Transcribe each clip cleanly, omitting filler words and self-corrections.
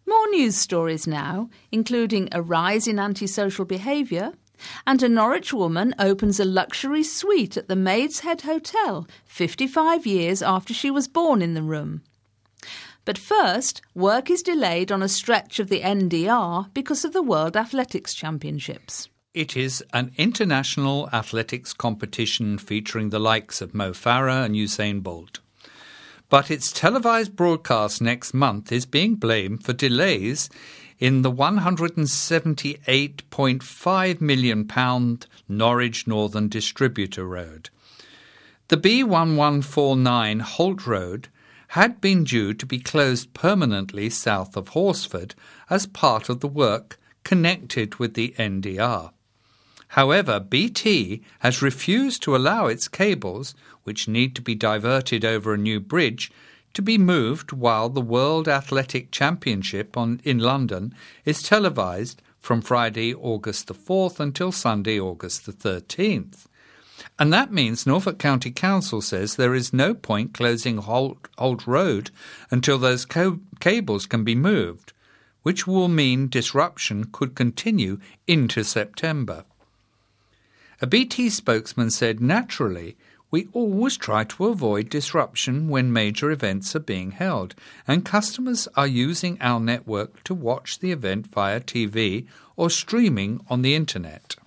More news stories now, including a rise in antisocial behaviour, and a Norwich woman opens a luxury suite at the Maid's Head Hotel 55 years after she was born in the room. But first, work is delayed on a stretch of the NDR because of the World Athletics Championships. It is an international athletics competition featuring the likes of Mo Farah and Usain Bolt. But its televised broadcast next month is being blamed for delays in the £178.5 million Norwich Northern Distributor Road. The B1149 Holt Road had been due to be closed permanently south of Horsford as part of the work connected with the NDR. However, BT has refused to allow its cables, which need to be diverted over a new bridge, to be moved while the World Athletic Championship in London is televised from Friday, August the 4th until Sunday, August the 13th. And that means Norfolk County Council says there is no point closing Holt Road until those cables can be moved, which will mean disruption could continue into September. A BT spokesman said, "Naturally, we always try to avoid disruption when major events are being held, and customers are using our network to watch the event via TV or streaming on the internet."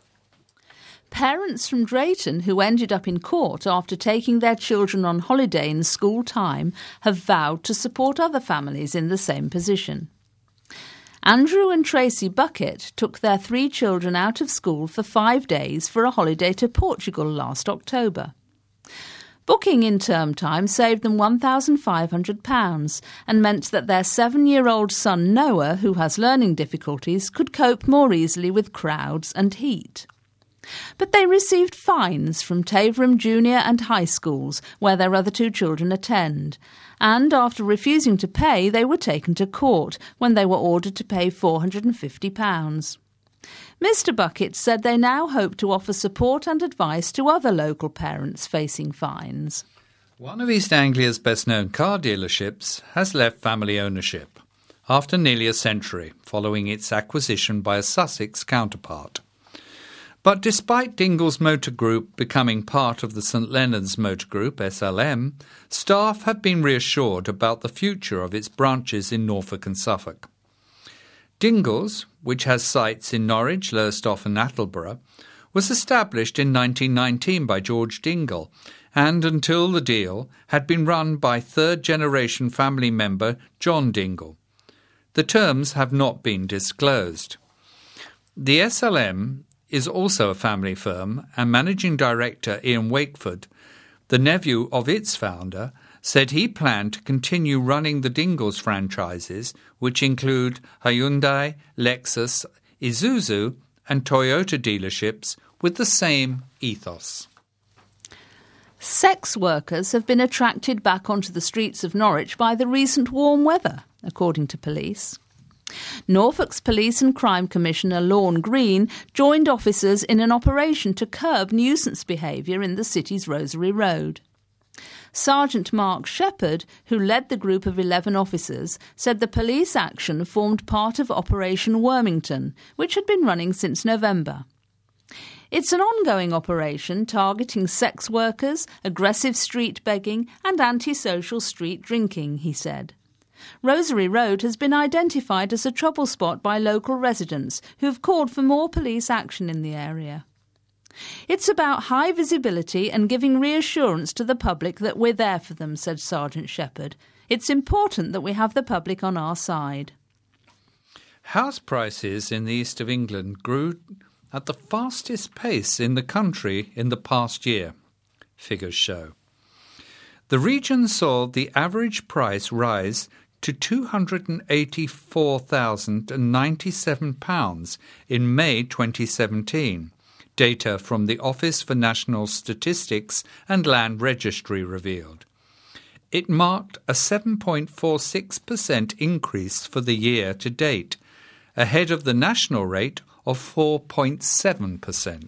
Parents from Drayton who ended up in court after taking their children on holiday in school time have vowed to support other families in the same position. Andrew and Tracy Bucket took their 3 children out of school for 5 days for a holiday to Portugal last October. Booking in term time saved them £1,500 and meant that their 7-year-old son Noah, who has learning difficulties, could cope more easily with crowds and heat. But they received fines from Taverham Junior and High Schools, where their other 2 children attend, and after refusing to pay, they were taken to court when they were ordered to pay £450. Mr. Bucket said they now hope to offer support and advice to other local parents facing fines. One of East Anglia's best-known car dealerships has left family ownership after nearly a century, following its acquisition by a Sussex counterpart. But despite Dingles Motor Group becoming part of the St Leonard's Motor Group, SLM, staff have been reassured about the future of its branches in Norfolk and Suffolk. Dingles, which has sites in Norwich, Lowestoft and Attleborough, was established in 1919 by George Dingle and, until the deal, had been run by third-generation family member John Dingle. The terms have not been disclosed. The SLM is also a family firm, and Managing Director Ian Wakeford, the nephew of its founder, said he planned to continue running the Dingles franchises, which include Hyundai, Lexus, Isuzu and Toyota dealerships, with the same ethos. Sex workers have been attracted back onto the streets of Norwich by the recent warm weather, according to police. Norfolk's Police and Crime Commissioner Lorne Green joined officers in an operation to curb nuisance behaviour in the city's Rosary Road. Sergeant Mark Shepherd, who led the group of 11 officers, said the police action formed part of Operation Wormington, which had been running since November. It's an ongoing operation targeting sex workers, aggressive street begging and antisocial street drinking, he said. Rosary Road has been identified as a trouble spot by local residents who have called for more police action in the area. It's about high visibility and giving reassurance to the public that we're there for them, said Sergeant Shepherd. It's important that we have the public on our side. House prices in the east of England grew at the fastest pace in the country in the past year, figures show. The region saw the average price rise to £284,097 in May 2017, data from the Office for National Statistics and Land Registry revealed. It marked a 7.46% increase for the year to date, ahead of the national rate of 4.7%.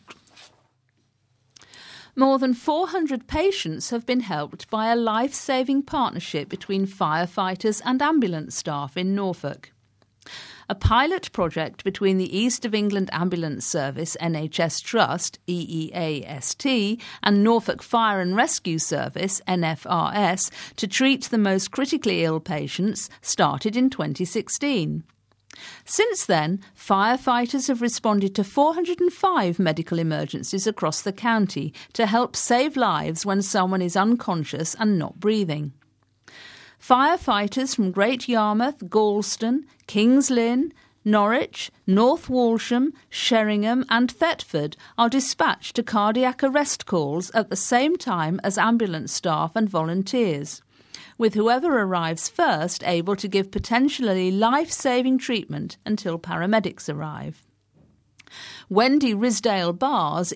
More than 400 patients have been helped by a life-saving partnership between firefighters and ambulance staff in Norfolk. A pilot project between the East of England Ambulance Service NHS Trust EEAST and Norfolk Fire and Rescue Service NFRS to treat the most critically ill patients started in 2016. Since then, firefighters have responded to 405 medical emergencies across the county to help save lives when someone is unconscious and not breathing. Firefighters from Great Yarmouth, Galston, Kings Lynn, Norwich, North Walsham, Sheringham and Thetford are dispatched to cardiac arrest calls at the same time as ambulance staff and volunteers, with whoever arrives first able to give potentially life-saving treatment until paramedics arrive. Wendy Risdale-Barrs,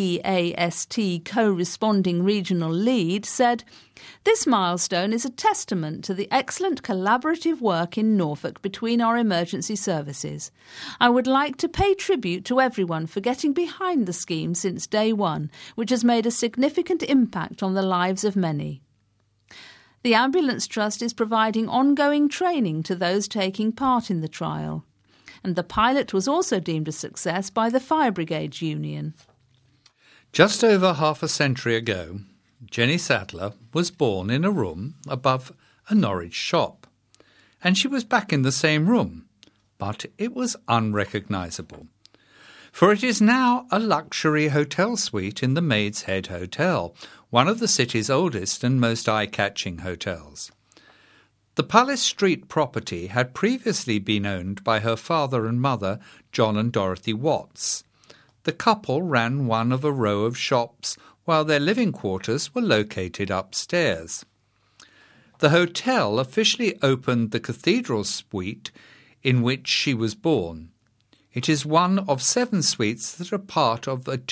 EEAST co-responding regional lead, said, "This milestone is a testament to the excellent collaborative work in Norfolk between our emergency services. I would like to pay tribute to everyone for getting behind the scheme since day one, which has made a significant impact on the lives of many." The Ambulance Trust is providing ongoing training to those taking part in the trial, and the pilot was also deemed a success by the Fire Brigades Union. Just over half a century ago, Jenny Sadler was born in a room above a Norwich shop, and she was back in the same room, but it was unrecognisable. For it is now a luxury hotel suite in the Maid's Head Hotel, one of the city's oldest and most eye-catching hotels. The Palace Street property had previously been owned by her father and mother, John and Dorothy Watts. The couple ran one of a row of shops while their living quarters were located upstairs. The hotel officially opened the cathedral suite in which she was born. It is one of 7 suites that are part of a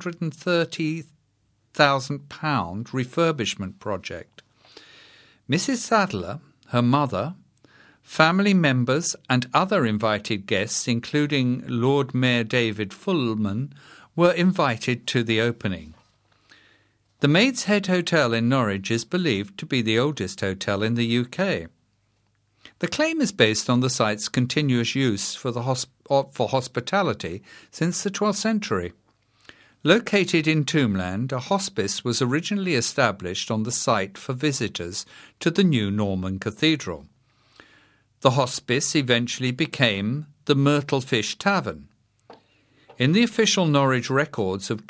£230,000 refurbishment project. Mrs. Sadler, her mother, family members and other invited guests, including Lord Mayor David Fullman, were invited to the opening. The Maid's Head Hotel in Norwich is believed to be the oldest hotel in the UK. The claim is based on the site's continuous use for hospitality since the 12th century. Located in Tombland, a hospice was originally established on the site for visitors to the new Norman Cathedral. The hospice eventually became the Myrtlefish Tavern. In the official Norwich records of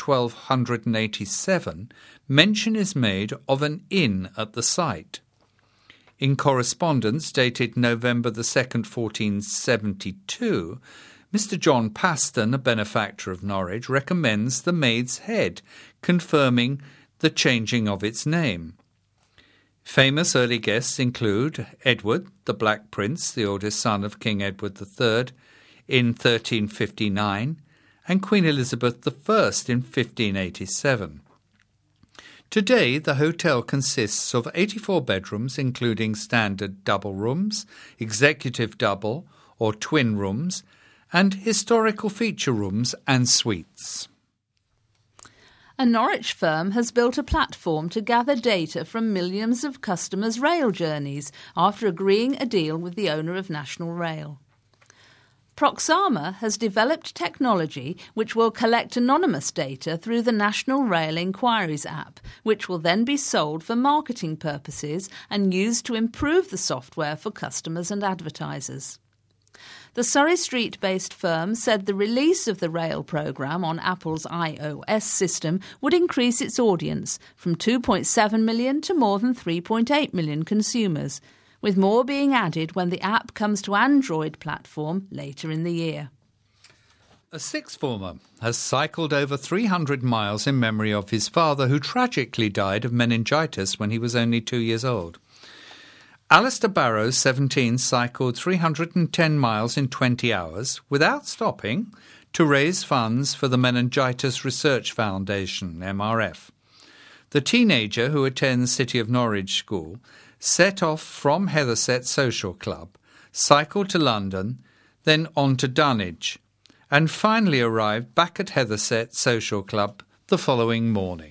1287, mention is made of an inn at the site. In correspondence dated November 2nd, 1472, Mr. John Paston, a benefactor of Norwich, recommends the Maid's Head, confirming the changing of its name. Famous early guests include Edward, the Black Prince, the oldest son of King Edward III, in 1359, and Queen Elizabeth I in 1587. Today, the hotel consists of 84 bedrooms, including standard double rooms, executive double or twin rooms, and historical feature rooms and suites. A Norwich firm has built a platform to gather data from millions of customers' rail journeys after agreeing a deal with the owner of National Rail. Proxama has developed technology which will collect anonymous data through the National Rail Inquiries app, which will then be sold for marketing purposes and used to improve the software for customers and advertisers. The Surrey Street-based firm said the release of the rail programme on Apple's iOS system would increase its audience from 2.7 million to more than 3.8 million consumers, with more being added when the app comes to Android platform later in the year. A sixth former has cycled over 300 miles in memory of his father, who tragically died of meningitis when he was only 2 years old. Alistair Barrows, 17, cycled 310 miles in 20 hours without stopping to raise funds for the Meningitis Research Foundation, MRF. The teenager, who attends City of Norwich School, set off from Heatherset Social Club, cycled to London, then on to Dunwich, and finally arrived back at Heatherset Social Club the following morning.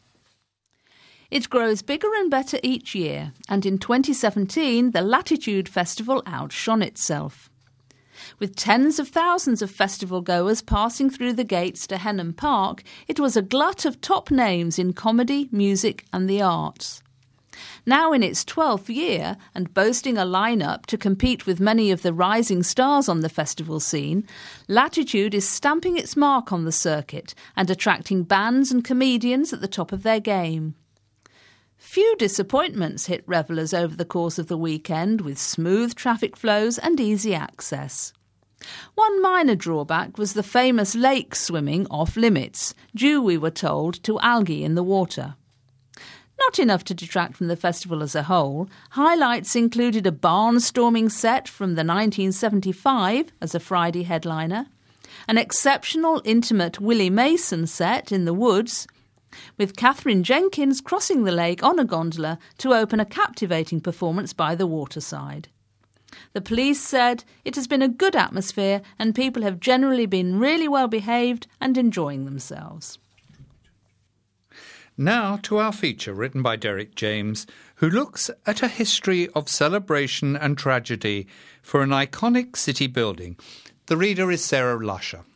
It grows bigger and better each year, and in 2017 the Latitude Festival outshone itself. With tens of thousands of festival goers passing through the gates to Henham Park, it was a glut of top names in comedy, music and the arts. Now in its 12th year and boasting a lineup to compete with many of the rising stars on the festival scene, Latitude is stamping its mark on the circuit and attracting bands and comedians at the top of their game. Few disappointments hit revellers over the course of the weekend, with smooth traffic flows and easy access. One minor drawback was the famous lake swimming off limits, due, we were told, to algae in the water. Not enough to detract from the festival as a whole. Highlights included a barnstorming set from the 1975 as a Friday headliner, an exceptional intimate Willie Mason set in the woods, with Catherine Jenkins crossing the lake on a gondola to open a captivating performance by the waterside. The police said it has been a good atmosphere and people have generally been really well behaved and enjoying themselves. Now to our feature written by Derek James, who looks at a history of celebration and tragedy for an iconic city building. The reader is Sarah Lusher.